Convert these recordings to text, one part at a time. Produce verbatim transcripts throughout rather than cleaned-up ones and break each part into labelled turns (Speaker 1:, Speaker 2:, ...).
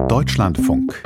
Speaker 1: Deutschlandfunk.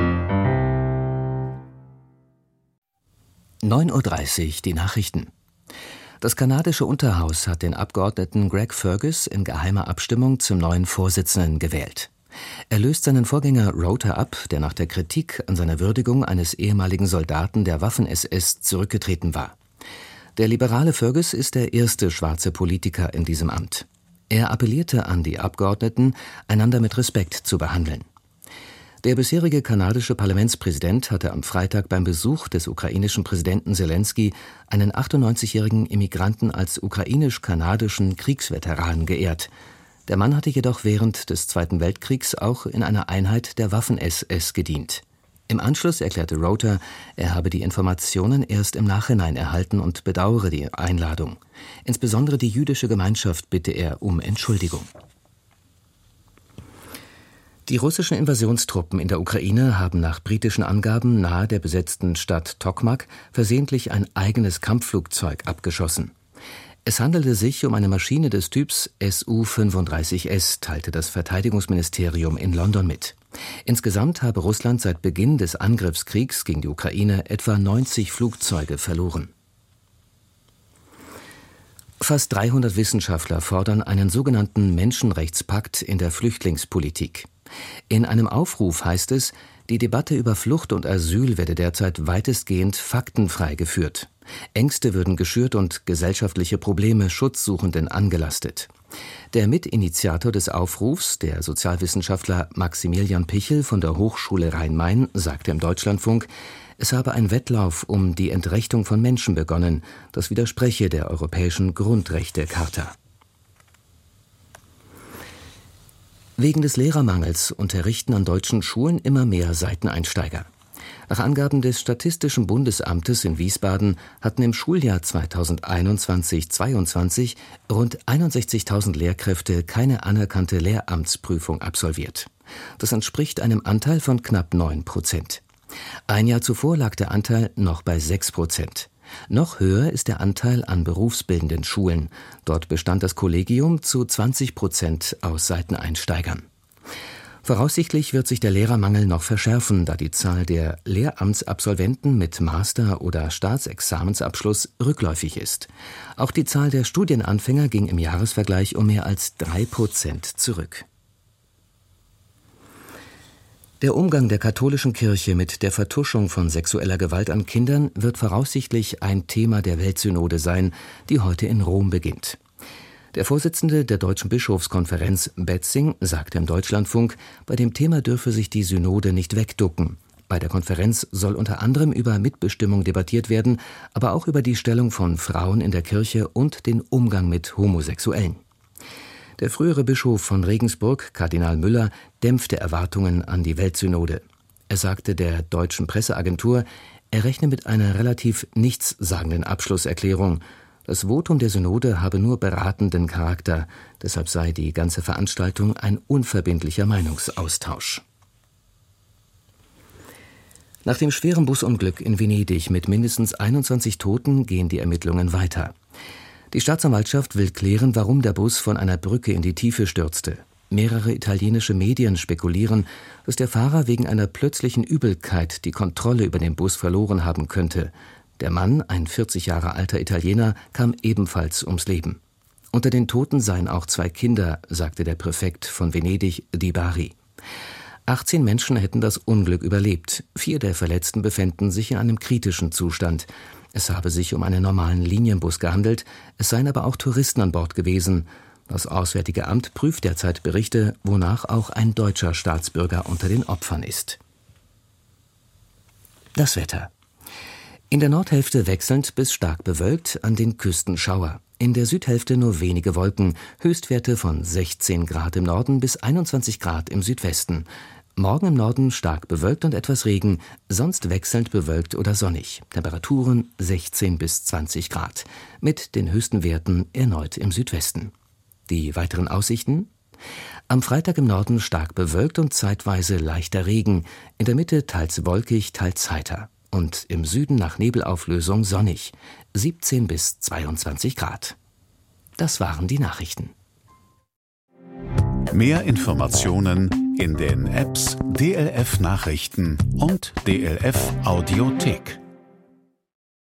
Speaker 2: neun Uhr dreißig, die Nachrichten. Das kanadische Unterhaus hat den Abgeordneten Greg Fergus in geheimer Abstimmung zum neuen Vorsitzenden gewählt. Er löst seinen Vorgänger Rota ab, der nach der Kritik an seiner Würdigung eines ehemaligen Soldaten der Waffen-S S zurückgetreten war. Der liberale Fergus ist der erste schwarze Politiker in diesem Amt. Er appellierte an die Abgeordneten, einander mit Respekt zu behandeln. Der bisherige kanadische Parlamentspräsident hatte am Freitag beim Besuch des ukrainischen Präsidenten Selenskyj einen achtundneunzigjährigen Immigranten als ukrainisch-kanadischen Kriegsveteranen geehrt. Der Mann hatte jedoch während des Zweiten Weltkriegs auch in einer Einheit der Waffen-S S gedient. Im Anschluss erklärte Rota, er habe die Informationen erst im Nachhinein erhalten und bedauere die Einladung. Insbesondere die jüdische Gemeinschaft bitte er um Entschuldigung. Die russischen Invasionstruppen in der Ukraine haben nach britischen Angaben nahe der besetzten Stadt Tokmak versehentlich ein eigenes Kampfflugzeug abgeschossen. Es handelte sich um eine Maschine des Typs S U fünfunddreißig S, teilte das Verteidigungsministerium in London mit. Insgesamt habe Russland seit Beginn des Angriffskriegs gegen die Ukraine etwa neunzig Flugzeuge verloren. Fast dreihundert Wissenschaftler fordern einen sogenannten Menschenrechtspakt in der Flüchtlingspolitik. In einem Aufruf heißt es, die Debatte über Flucht und Asyl werde derzeit weitestgehend faktenfrei geführt. Ängste würden geschürt und gesellschaftliche Probleme Schutzsuchenden angelastet. Der Mitinitiator des Aufrufs, der Sozialwissenschaftler Maximilian Pichel von der Hochschule Rhein-Main, sagte im Deutschlandfunk, es habe ein Wettlauf um die Entrechtung von Menschen begonnen, das widerspreche der Europäischen Grundrechtecharta. Wegen des Lehrermangels unterrichten an deutschen Schulen immer mehr Seiteneinsteiger. Nach Angaben des Statistischen Bundesamtes in Wiesbaden hatten im Schuljahr zweitausendeinundzwanzig zweiundzwanzig rund einundsechzigtausend Lehrkräfte keine anerkannte Lehramtsprüfung absolviert. Das entspricht einem Anteil von knapp neun Prozent. Ein Jahr zuvor lag der Anteil noch bei sechs Prozent. Noch höher ist der Anteil an berufsbildenden Schulen. Dort bestand das Kollegium zu zwanzig Prozent aus Seiteneinsteigern. Voraussichtlich wird sich der Lehrermangel noch verschärfen, da die Zahl der Lehramtsabsolventen mit Master- oder Staatsexamensabschluss rückläufig ist. Auch die Zahl der Studienanfänger ging im Jahresvergleich um mehr als drei Prozent zurück. Der Umgang der katholischen Kirche mit der Vertuschung von sexueller Gewalt an Kindern wird voraussichtlich ein Thema der Weltsynode sein, die heute in Rom beginnt. Der Vorsitzende der Deutschen Bischofskonferenz, Betzing, sagte im Deutschlandfunk, bei dem Thema dürfe sich die Synode nicht wegducken. Bei der Konferenz soll unter anderem über Mitbestimmung debattiert werden, aber auch über die Stellung von Frauen in der Kirche und den Umgang mit Homosexuellen. Der frühere Bischof von Regensburg, Kardinal Müller, dämpfte Erwartungen an die Weltsynode. Er sagte der deutschen Presseagentur, er rechne mit einer relativ nichtssagenden Abschlusserklärung. Das Votum der Synode habe nur beratenden Charakter, deshalb sei die ganze Veranstaltung ein unverbindlicher Meinungsaustausch. Nach dem schweren Busunglück in Venedig mit mindestens einundzwanzig Toten gehen die Ermittlungen weiter. Die Staatsanwaltschaft will klären, warum der Bus von einer Brücke in die Tiefe stürzte. Mehrere italienische Medien spekulieren, dass der Fahrer wegen einer plötzlichen Übelkeit die Kontrolle über den Bus verloren haben könnte. Der Mann, ein vierzig Jahre alter Italiener, kam ebenfalls ums Leben. Unter den Toten seien auch zwei Kinder, sagte der Präfekt von Venedig, Di Bari. achtzehn Menschen hätten das Unglück überlebt. Vier der Verletzten befänden sich in einem kritischen Zustand. Es habe sich um einen normalen Linienbus gehandelt, es seien aber auch Touristen an Bord gewesen. Das Auswärtige Amt prüft derzeit Berichte, wonach auch ein deutscher Staatsbürger unter den Opfern ist. Das Wetter. In der Nordhälfte wechselnd bis stark bewölkt, an den Küsten Schauer. In der Südhälfte nur wenige Wolken, Höchstwerte von sechzehn Grad im Norden bis einundzwanzig Grad im Südwesten. Morgen im Norden stark bewölkt und etwas Regen, sonst wechselnd bewölkt oder sonnig. Temperaturen sechzehn bis zwanzig Grad, mit den höchsten Werten erneut im Südwesten. Die weiteren Aussichten? Am Freitag im Norden stark bewölkt und zeitweise leichter Regen, in der Mitte teils wolkig, teils heiter. Und im Süden nach Nebelauflösung sonnig, siebzehn bis zweiundzwanzig Grad. Das waren die Nachrichten.
Speaker 1: Mehr Informationen In den Apps D L F Nachrichten und D L F Audiothek.